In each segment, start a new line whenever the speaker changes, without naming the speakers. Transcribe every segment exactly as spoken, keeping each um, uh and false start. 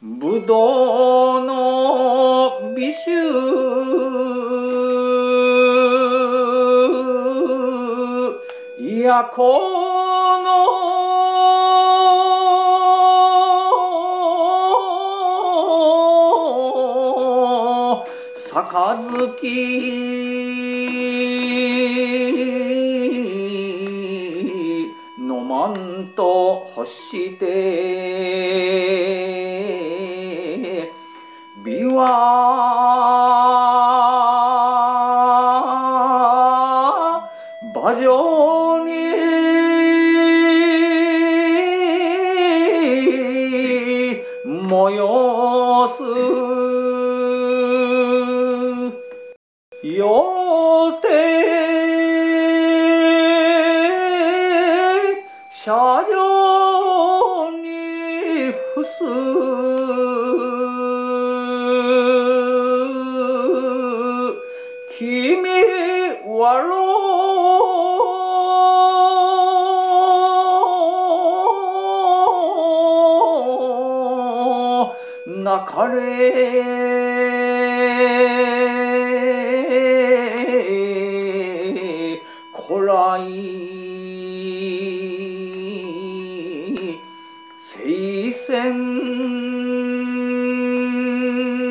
ぶどうの美酒やこの杯飲まんと欲して美は馬上に催すよって車上に伏す君はろなかれこらい聖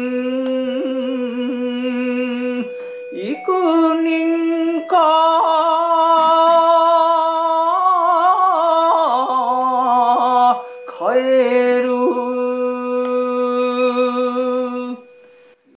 戦幾人か